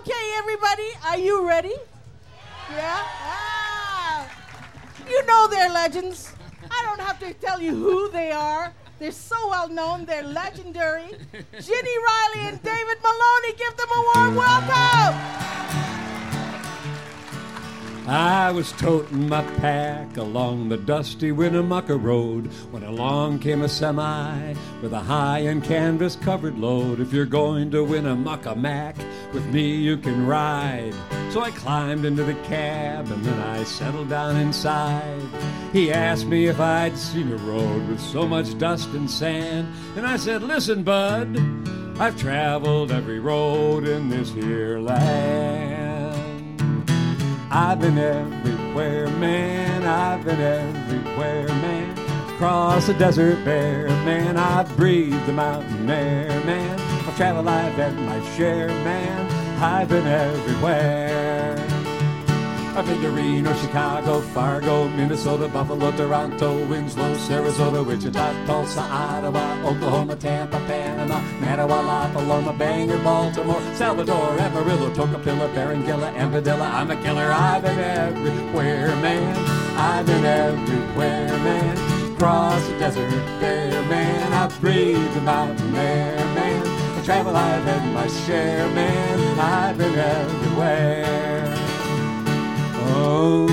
Okay, everybody, are you ready? Yeah? You know they're legends. I don't have to tell you who they are. They're so well known, they're legendary. Ginny Riley and David Maloney, give them a warm welcome. I was toting my pack along the dusty Winnemucca road when along came a semi with a high-end canvas-covered load. If you're going to Winnemucca Mac, with me you can ride. So I climbed into the cab and then I settled down inside. He asked me if I'd seen a road with so much dust and sand, and I said, listen, bud, I've traveled every road in this here land. I've been everywhere, man, I've been everywhere, man. Across the desert bare, man, I've breathed the mountain air, man. I've traveled, I've had my share, man, I've been everywhere. I've been to Reno, Chicago, Fargo, Minnesota, Buffalo, Toronto, Winslow, Sarasota, Wichita, Tulsa, Ottawa, Oklahoma, Tampa, Panama, Mattawa, Paloma, Bangor, Baltimore, Salvador, Amarillo, Tocopilla, Barranquilla, and Padilla. I'm a killer, I've been everywhere, man. I've been everywhere, man. Across the desert bare, man. I've breathed the mountain air, man. I travel, I've had my share, man. I've been everywhere. Oh,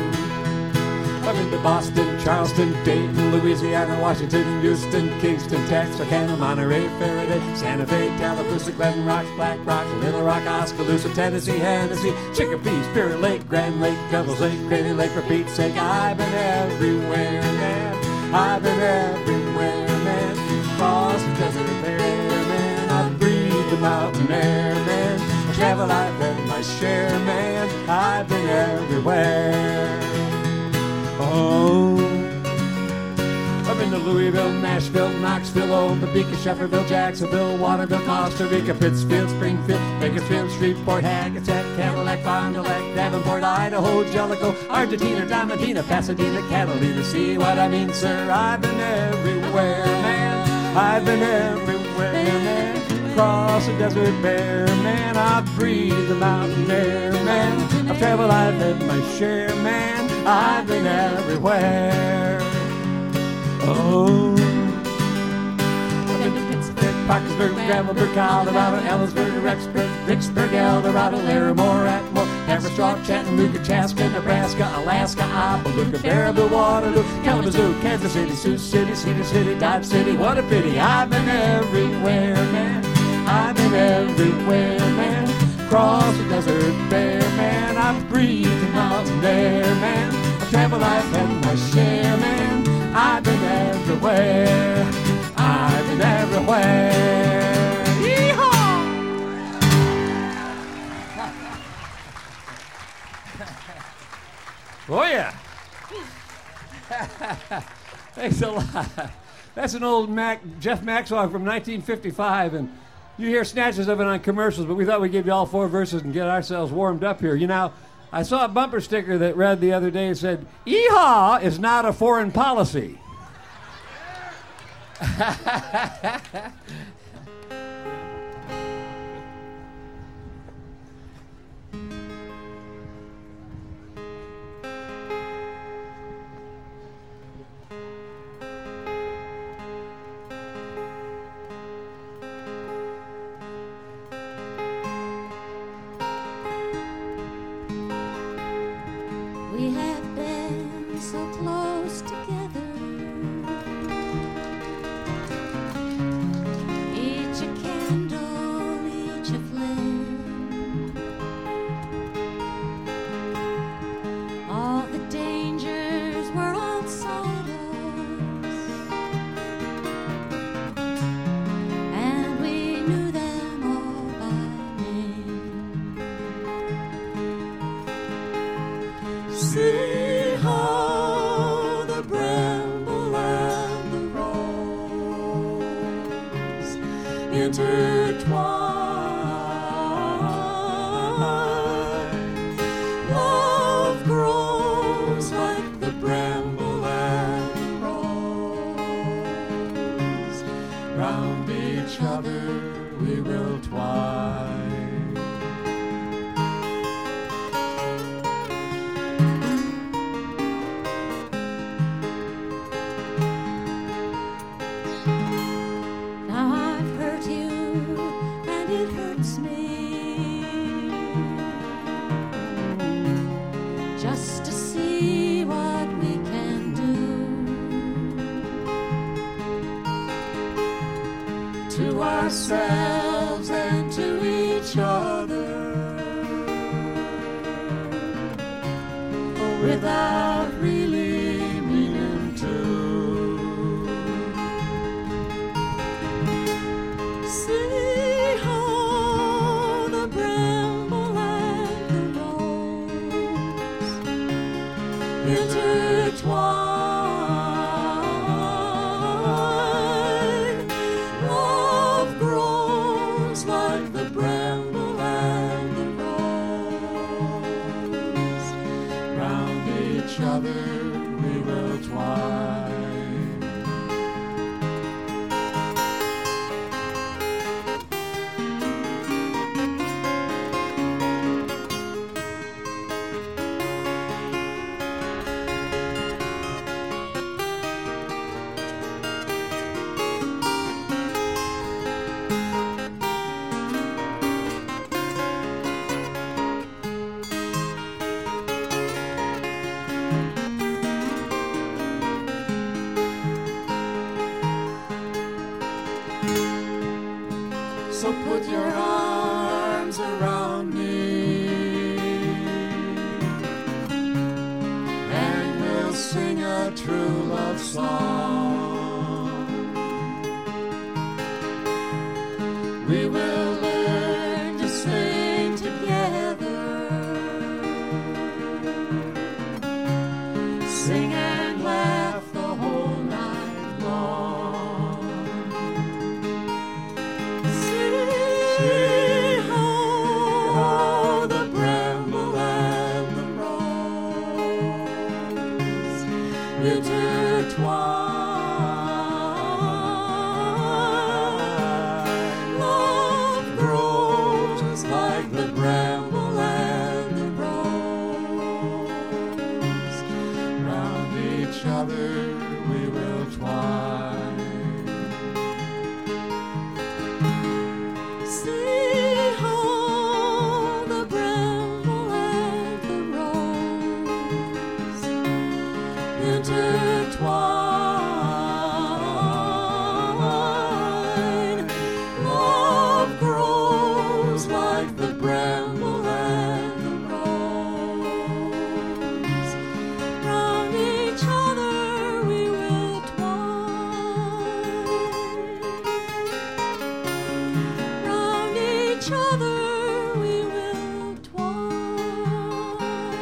I've been to Boston, Charleston, Dayton, Louisiana, Washington, Houston, Kingston, Texarkana, Monterey, Faraday, Santa Fe, Tallapoosa, Glen Rock, Black Rock, Little Rock, Oskaloosa, Tennessee, Hennessy, Chicopee, Spirit Lake, Grand Lake, Devil's Lake, Crater Lake, for Pete's sake. I've been everywhere, man. I've been everywhere, man. Across the desert bare, man. I've breathed the mountain air, man. Travel, I've had my share, man. I've been everywhere. Oh, I've been to Louisville, Nashville, Knoxville, Topeka, Shefferville, Jacksonville, Waterville, Costa Rica, Pittsfield, Springfield, Bakersfield, Shreveport, Hackensack, Cadillac, Fond du Lac, Davenport, Idaho, Jellicoe, Argentina, Diamantina, Pasadena, Catalina. See what I mean, sir? I've been everywhere, man. I've been everywhere, man. Across the desert bare, man. I've breathed the mountain air, man. I've traveled, I've had my share, man. I've been everywhere. Oh, I've been to Pittsburgh, Parkersburg, Gravelburg, Colorado, Ellensburg, Rexburg, Vicksburg, El Dorado, Larimore, Atmore, Haverstraw, Chattanooga, Chaska, Nebraska, Alaska, Opelousas, Baraboo, Waterloo, Kalamazoo, Kansas City, Sioux City, Cedar City, Dodge City. What a pity! I've been everywhere, man. I've been everywhere, man. Across the desert bare, man. I've breathed the mountain air, man. I've traveled, I've had my share, man. I've been everywhere. I've been everywhere. Yeehaw! Oh yeah. Thanks a lot. That's an old Jeff Mack song from 1955, and you hear snatches of it on commercials, but we thought we'd give you all 4 verses and get ourselves warmed up here. You know, I saw a bumper sticker that read the other day and said, "Yeehaw is not a foreign policy." We have been so close together. without really meaning to. See how the bramble and the rose intertwine. Love grows like the bramble and the rose. Round each other we will twine. So put your arms around me and we'll sing a true love song. We will learn to sing together, sing and laugh the whole night long. See how the bramble and the rose intertwine. Love grows like the bramble and the rose. Round each other we will twine. See how the bramble and the rose intertwine. Love grows like the bramble and the rose. Round each other we will twine. Round each other we will twine.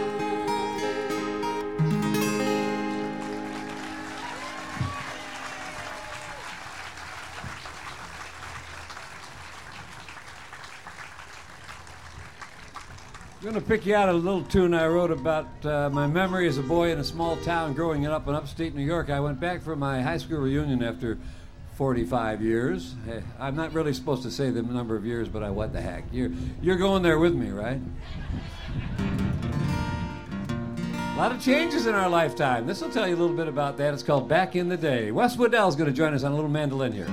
I'm going to pick you out a little tune I wrote about my memory as a boy in a small town growing up in upstate New York. I went back for my high school reunion after 45 years. Hey, I'm not really supposed to say the number of years, but what the heck. You're going there with me, right? A lot of changes in our lifetime. This will tell you a little bit about that. It's called Back in the Day. Wes Waddell's going to join us on a little mandolin here.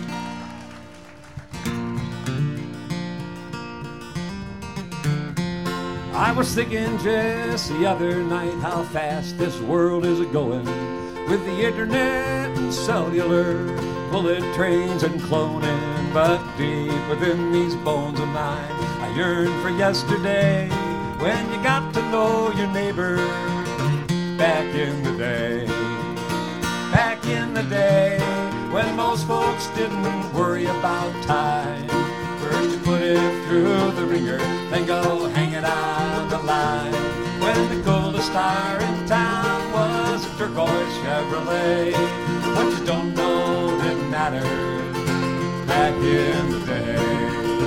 I was thinking just the other night how fast this world is a-going, with the internet and cellular, bullet trains and cloning. But deep within these bones of mine, I yearn for yesterday, when you got to know your neighbor. Back in the day, back in the day, when most folks didn't worry about time. First you put it through the ringer, then go hang it on the line. When the coolest star in town was a turquoise Chevrolet. What you don't know didn't matter back in the day.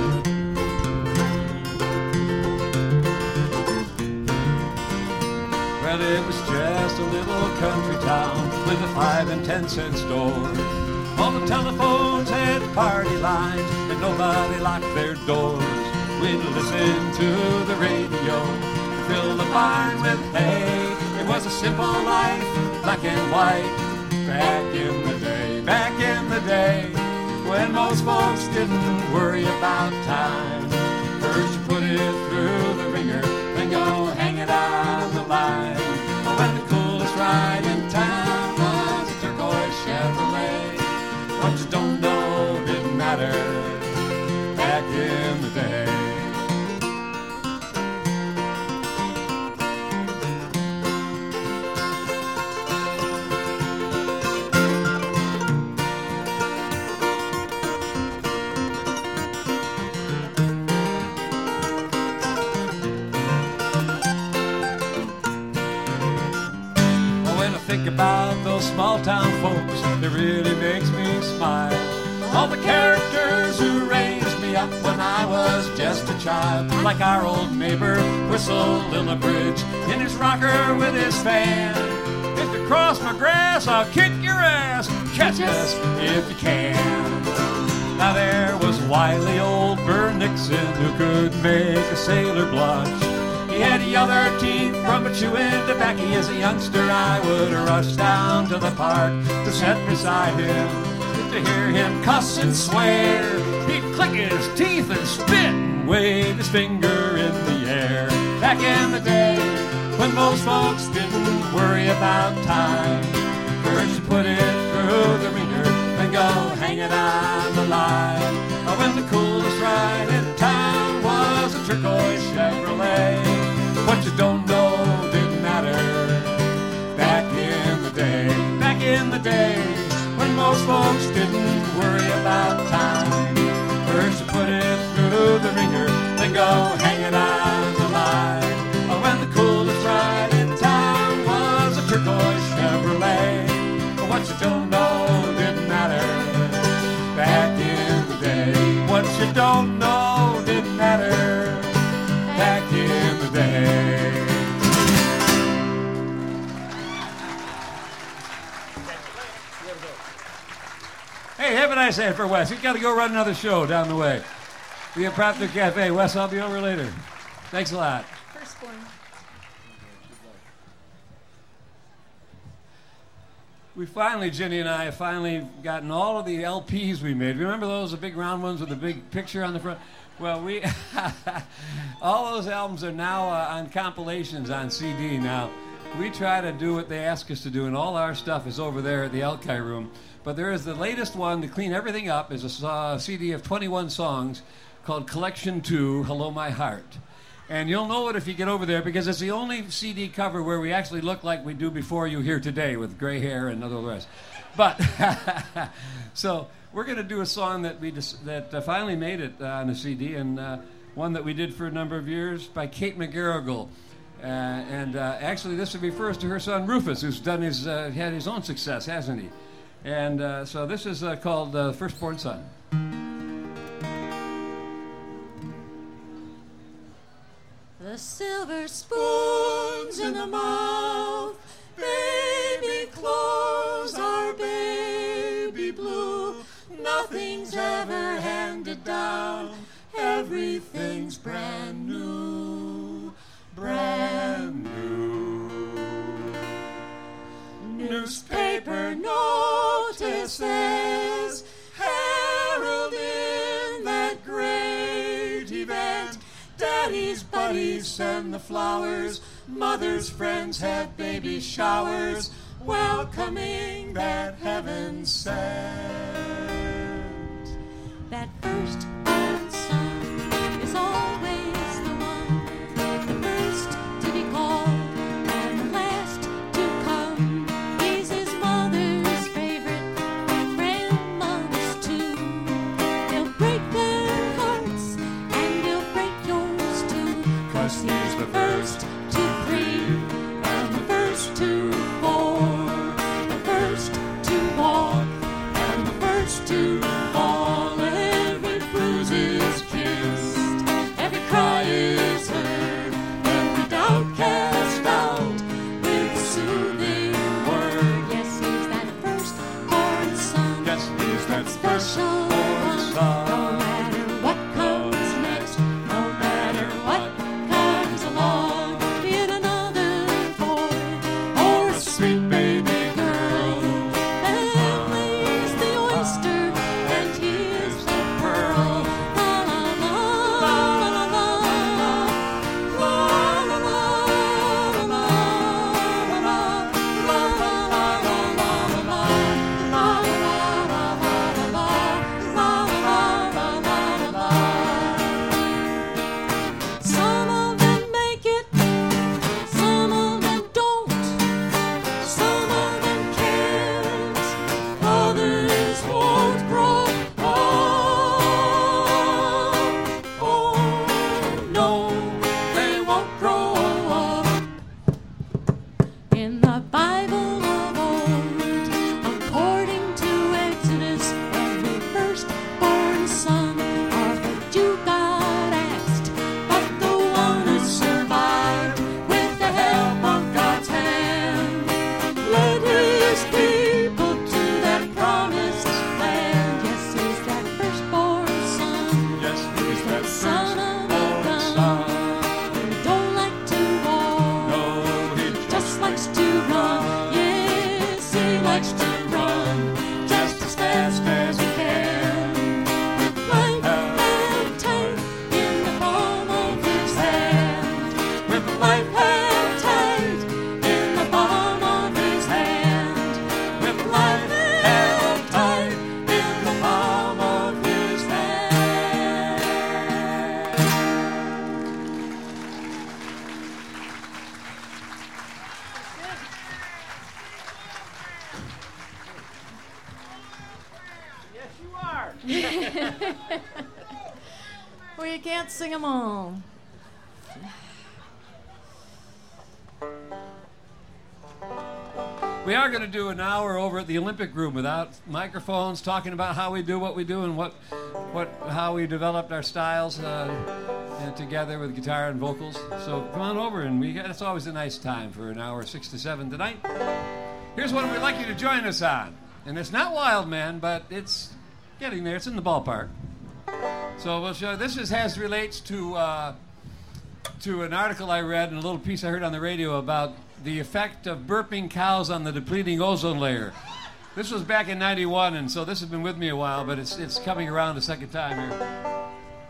Well, it was just a little country town with a 5 and 10 cent store. All the telephones had party lines, and nobody locked their doors. We'd listen to the radio, fill the barn with hay. It was a simple life, black and white, back in the day. Back in the day, when most folks didn't worry about time. First you put it through the ringer, then go hang it on the line. When the coolest ride in town was a turquoise Chevrolet. What you don't know didn't matter back in the day. small town folks, it really makes me smile. All the characters who raised me up when I was just a child, like our old neighbor Whistle Lillibridge in his rocker with his fan. If you cross my grass, I'll kick your ass. Catch us if you can. Now there was wily old Burr Nixon who could make a sailor blush. He had yellow teeth from chewing tobacco. As a youngster I would rush down to the park to sit beside him, to hear him cuss and swear. He'd click his teeth and spit and wave his finger in the air. Back in the day, when most folks didn't worry about time, first you put it through the ringer, then go hang it on the line. When the coolest ride in town was a turquoise Chevrolet, what you don't know didn't matter. Back in the day, when most folks didn't worry about time, first you put it through the ringer, then go hang it on the line. When the coolest ride in town was a turquoise Chevrolet, what you don't know didn't matter. Back in the day, what you don't know didn't matter. Back in the day. Hey, have a nice day for Wes. He's got to go run another show down the way. The Impromptu Cafe. Wes, I'll be over later. Thanks a lot. Firstborn. Jenny and I have finally gotten all of the LPs we made. Remember those, the big round ones with the big picture on the front? Well, all those albums are now on compilations on CD now. We try to do what they ask us to do, and all our stuff is over there at the Alki Room. But there is the latest one to clean everything up, is a CD of 21 songs called Collection 2, Hello My Heart. And you'll know it if you get over there, because it's the only CD cover where we actually look like we do before you here today, with gray hair and all the rest. But, so we're going to do a song that finally made it on the CD, and one that we did for a number of years by Kate McGarrigle. Actually, this refers to her son Rufus, who's had his own success, hasn't he? And so this is called Firstborn Son. The silver spoons in the mouth, baby clothes are baby blue. Nothing's ever handed down, everything's brand new, brand new. Newspaper notices heralding that great event. Daddy's buddies send the flowers, mother's friends have baby showers, welcoming that heaven sent. That firstborn son is always the one, the first to be called and the last to come. He's his mother's favorite, grandmother's too. He'll break their hearts and he'll break yours too, 'cause he's the first to breathe and the first to born, the first to walk and the first to fall. Every bruise is kissed, every cry is heard, every doubt cast out with a soothing word. Yes, he's that firstborn son. Yes, he's that Special firstborn one. son. No matter what comes next, no matter what comes along, be it another boy or a sweet baby girl. Family's the oyster and he is the pearl. La la la la la la la la la la Some of them make it, some of them don't, some of them can't, others won't grow up. Oh no, they won't grow up. In the Bible of old, Well, you can't sing them all. We are going to do an hour over at the Olympic Room without microphones, talking about how we do what we do and how we developed our styles together with guitar and vocals. So come on over, and it's always a nice time for an hour 6 to 7 tonight. Here's one we'd like you to join us on, and it's not Wild Man, but it's getting there. It's in the ballpark. So we'll show. This relates to an article I read and a little piece I heard on the radio about the effect of burping cows on the depleting ozone layer. This was back in '91, and so this has been with me a while, but it's coming around a second time here.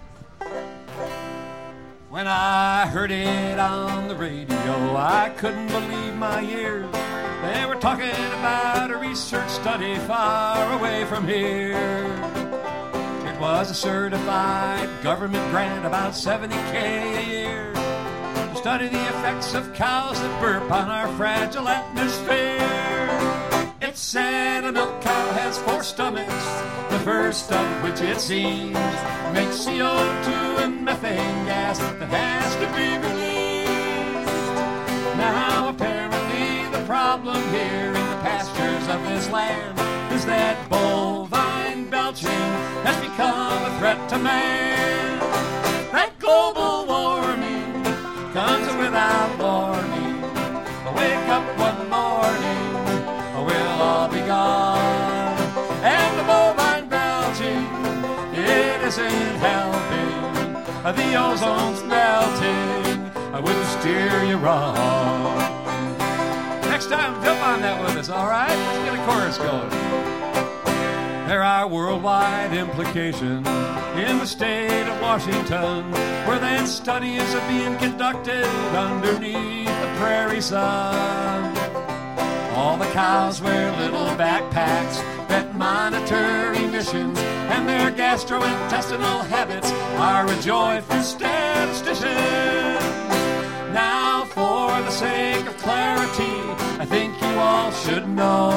When I heard it on the radio, I couldn't believe my ears. They were talking about a research study far away from here. It was a certified government grant, about $70K a year, to study the effects of cows that burp on our fragile atmosphere. It said a milk cow has 4 stomachs, the first of which it seems makes CO2 and methane gas that has to be released. Now apparently the problem here in the pastures of this land is that bovine belching has become a threat to man. That global warming comes without warning. Wake up one morning, we'll all be gone. And the bovine belching, it isn't helping. The ozone's melting, I wouldn't steer you wrong. Next time, jump on that with us, all right? Let's get a chorus going. There are worldwide implications in the state of Washington, where that studies are being conducted underneath the prairie sun. All the cows wear little backpacks that monitor emissions, and their gastrointestinal habits are a joy for statisticians. Now, for the sake of clarity, I think you all should know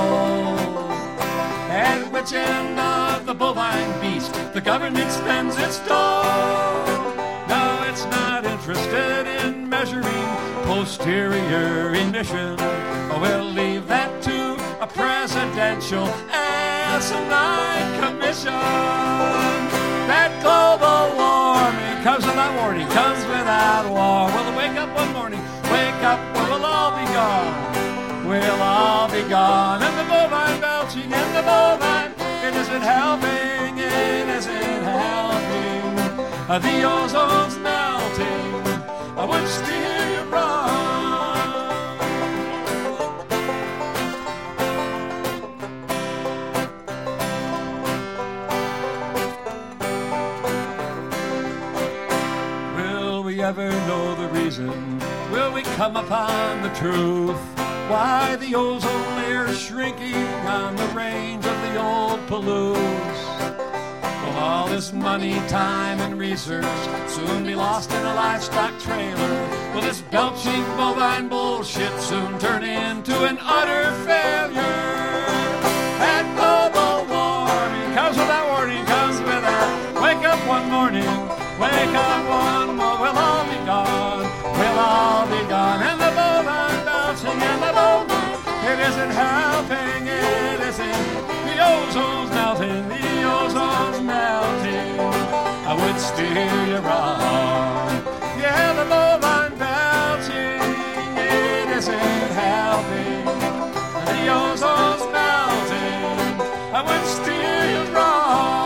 at which end of the bovine beast the government spends its dough. No, it's not interested in measuring posterior emission. We'll leave that to a presidential asinine commission. That global warming comes without warning, comes without war. We'll wake up one morning, wake up, we'll all be gone. We'll all be gone. And the bovine belching and the bovine, it isn't helping, it isn't helping. The ozone's melting, I would steer you wrong. Will we ever know the reason? Will we come upon the truth? Why the ozone layer is shrinking on the range of the old Palouse? Will all this money, time, and research soon be lost in a livestock trailer? Will this belching bovine bullshit soon turn into an utter failure? That global warming comes without warning, comes without. Wake up one morning, wake up one more, we'll all be gone, we'll all be gone. And the bovine belching and the bovine, it isn't helping, it isn't. The ozone's melting, the ozone's melting, I would steer you wrong. Yeah, the bovine belching, it isn't helping. The ozone's melting, I would steer you wrong.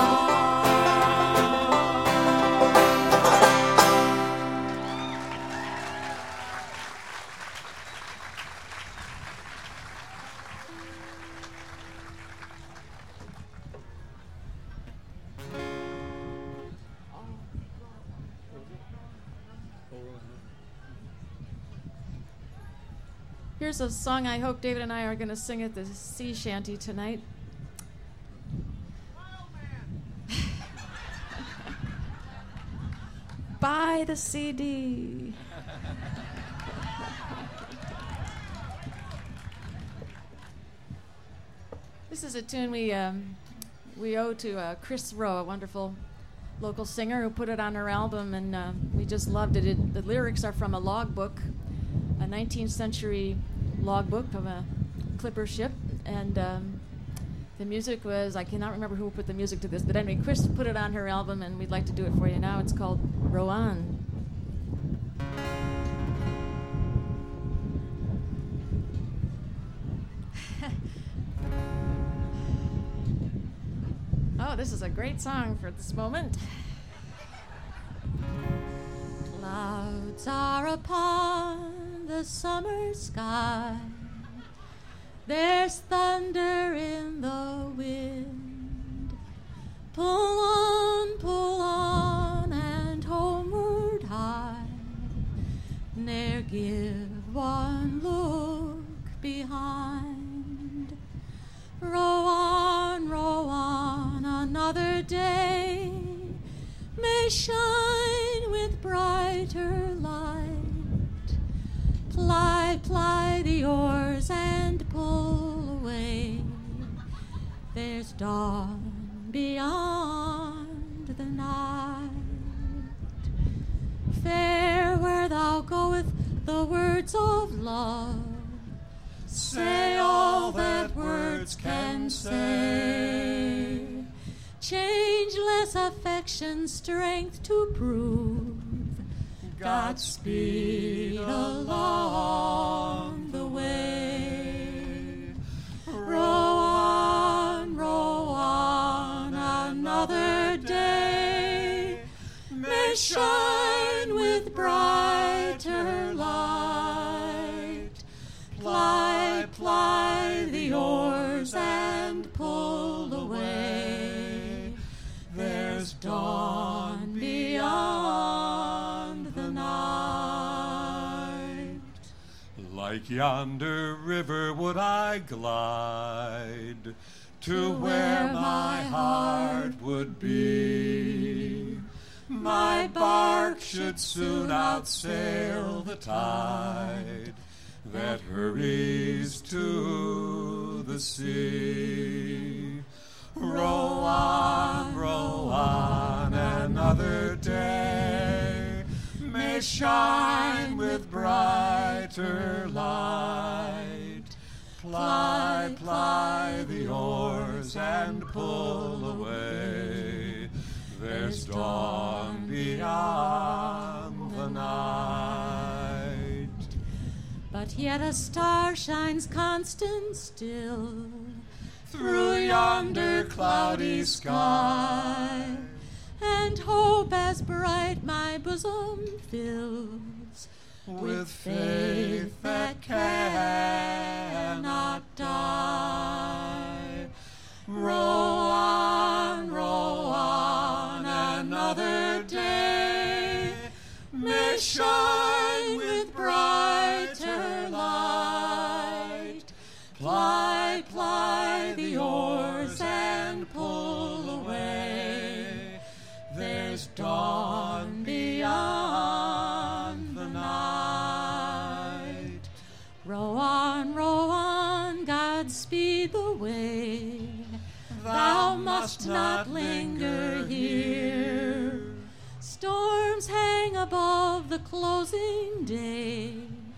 Here's a song I hope David and I are going to sing at the sea shanty tonight. Buy the CD. This is a tune we we owe to Chris Rowe, a wonderful local singer who put it on her album, and we just loved it. The lyrics are from a logbook, a 19th century logbook of a clipper ship, and the music was, I cannot remember who put the music to this, but anyway, Chris put it on her album, and we'd like to do it for you now. It's called Rowan. Oh, this is a great song for this moment. Clouds are upon the summer sky. There's thunder in the wind. Pull on, and homeward hie. Ne'er give one look behind. Row on, another day may shine with brighter light. Ply the oars and pull away. There's dawn beyond the night. Fair where thou goest, the words of love. Say all that words can say. Changeless affection, strength to prove. Godspeed along the way. Row on, another day may shine with brighter light. Ply the oars and pull away. There's dawn beyond the night. Like yonder river would I glide to where my heart would be. My bark should soon outsail the tide that hurries to the sea. Row on, another day may shine with brighter light. Ply the oars and pull away. There's dawn beyond the night. But yet a star shines constant still through yonder cloudy sky, and hope as bright my bosom fills with faith that cannot die. Row on, another day may shine with brighter light. Ply the oars and pull away. There's dawn beyond the night. Row on, Godspeed the way. Thou must not linger here. Storms hang above the closing day.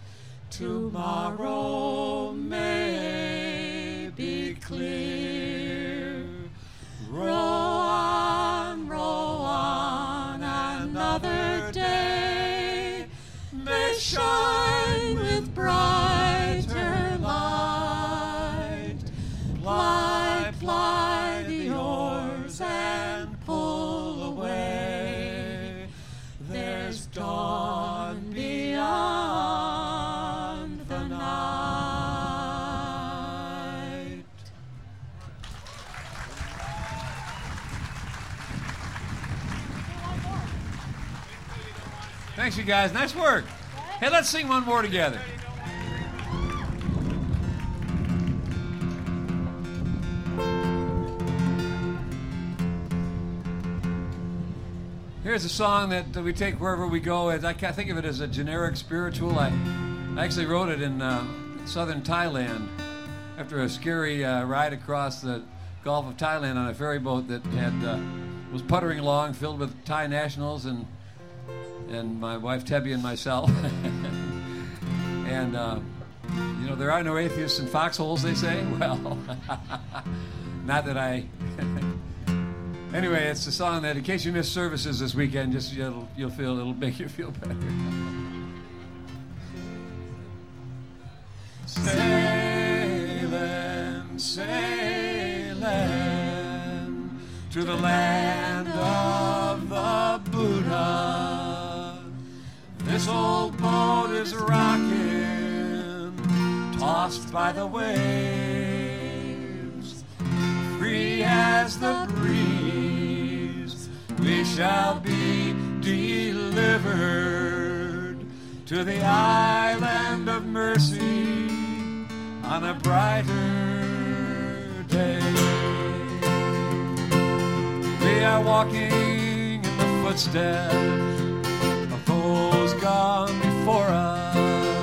Tomorrow may be clear. Row on, another day may shine with brighter light. Ply the oars and pull away. There's dawn beyond the night. Thanks, you guys. Nice work. Hey, let's sing one more together. Here's a song that we take wherever we go. I think of it as a generic spiritual. I actually wrote it in southern Thailand after a scary ride across the Gulf of Thailand on a ferry boat that was puttering along, filled with Thai nationals and my wife Tebby and myself. And there are no atheists in foxholes, they say. Well, not that I. Anyway, it's a song that, in case you missed services this weekend, just it'll make you feel better. Sailing, sailing to the land of the Buddha. This old boat is rocking, tossed by the waves. Free as the breeze, we shall be delivered to the island of mercy on a brighter day. We are walking in the footsteps of those gone before us,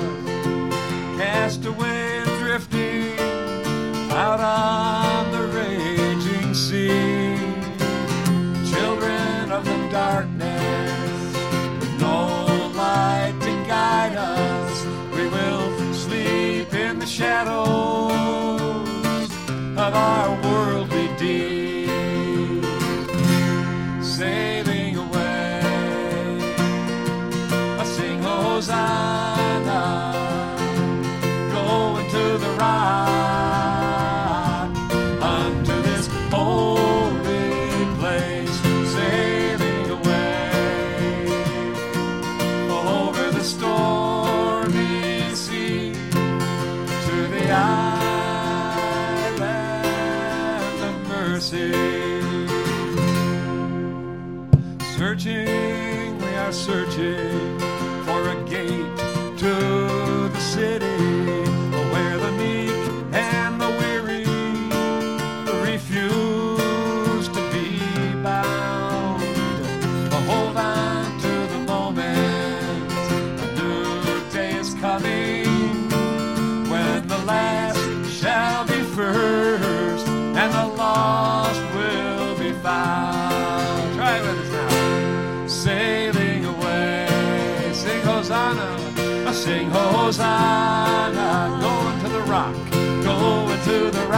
cast away and drifting out on the raging sea. Children of the darkness, with no light to guide us, we will sleep in the shadows of our worldly deeds, sailing away. I sing Hosanna, going to the rock, unto this holy place, sailing away over the stormy sea to the island of mercy. Searching, we are searching for a gate to the city where the meek and the weary refuse to be bound. Hold on to the moment, a new day is coming, when the last shall be first and the lost will be found. Try with us now. Sailing away, sing Hosanna, I sing Hosanna, going to the rock, going to the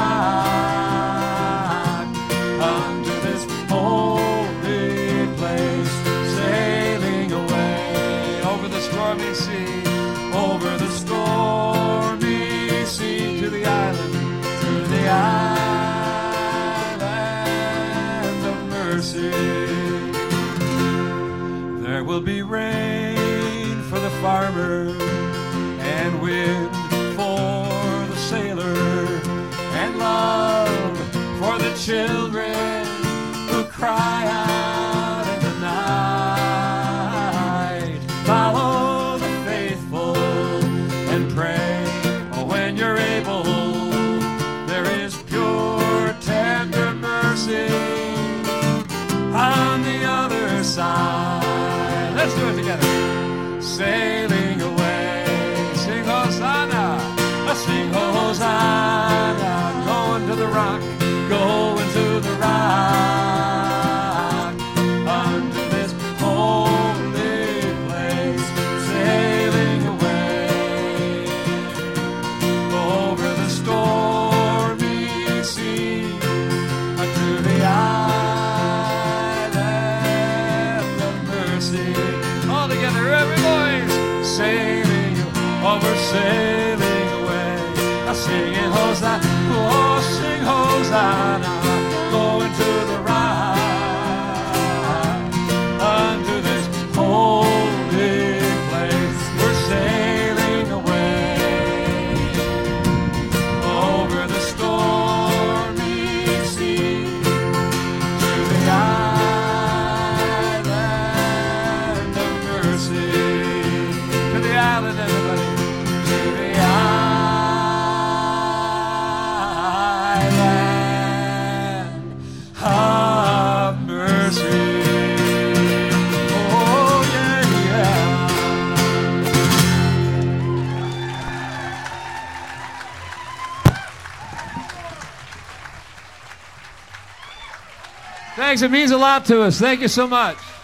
rock, unto this holy place, sailing away over the stormy sea, over the stormy sea to the island of mercy. There will be rain for the farmer and wind for the sailor and love for the children who cry out in the night. Follow the faithful and pray when you're able. There is pure, tender mercy on the other side. Let's do it together. Sailing away, sing Hosanna, sing Hosanna, going to the rock, going to the rock, unto this holy place, sailing away over the stormy sea to the island of mercy. All together, every voice, sailing, oh, we're sailing away. I sing in Hosanna, oh, sing Hosanna, going to the rock, unto this holy place. We're sailing away over the stormy sea to the island of mercy. To the island, everybody. To the island. Thanks. It means a lot to us. Thank you so much.